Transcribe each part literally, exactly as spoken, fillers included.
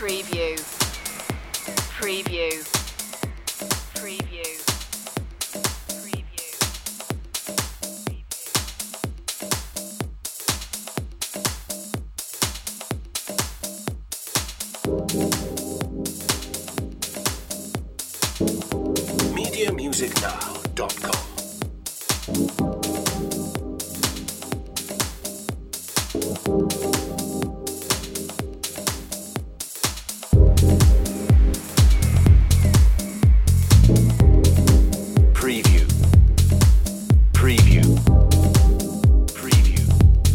Preview. Preview. Preview. media music now dot com. Preview. Preview. Preview.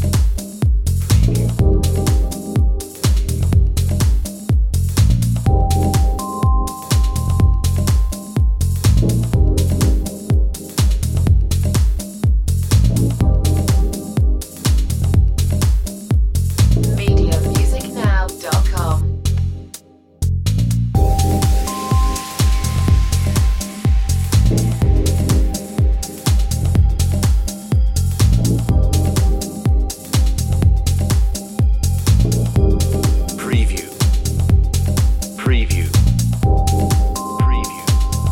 media music now dot com. Preview. Preview. Preview.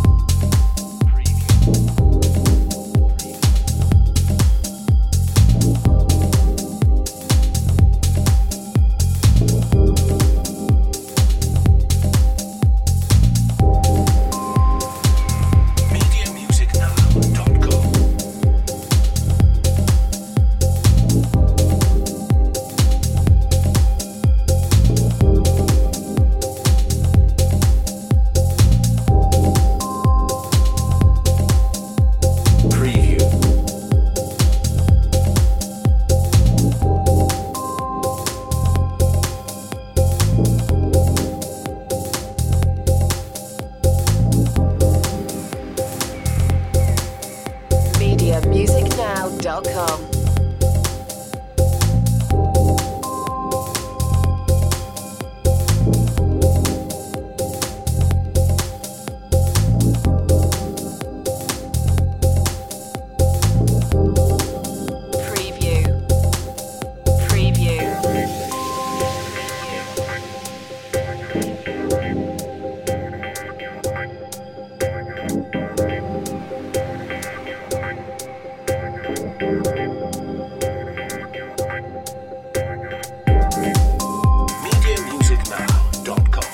media music now dot com. Preview. media music now dot com. Preview. Preview. media music now dot com.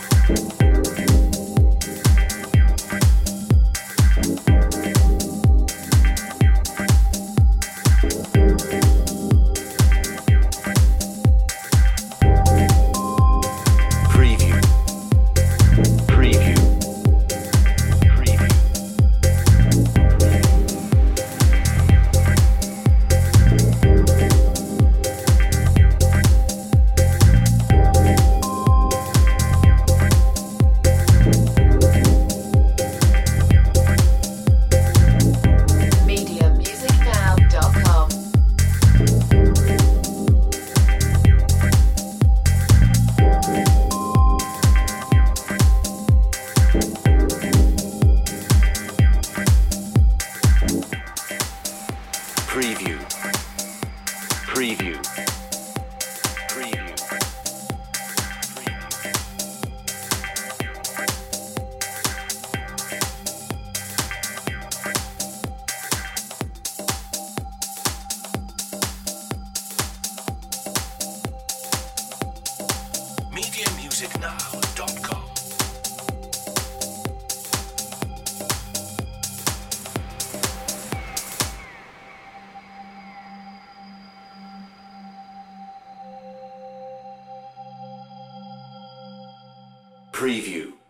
Preview. Preview. Preview. media music now dot com. Preview. Preview. Preview. media music now dot com. Preview.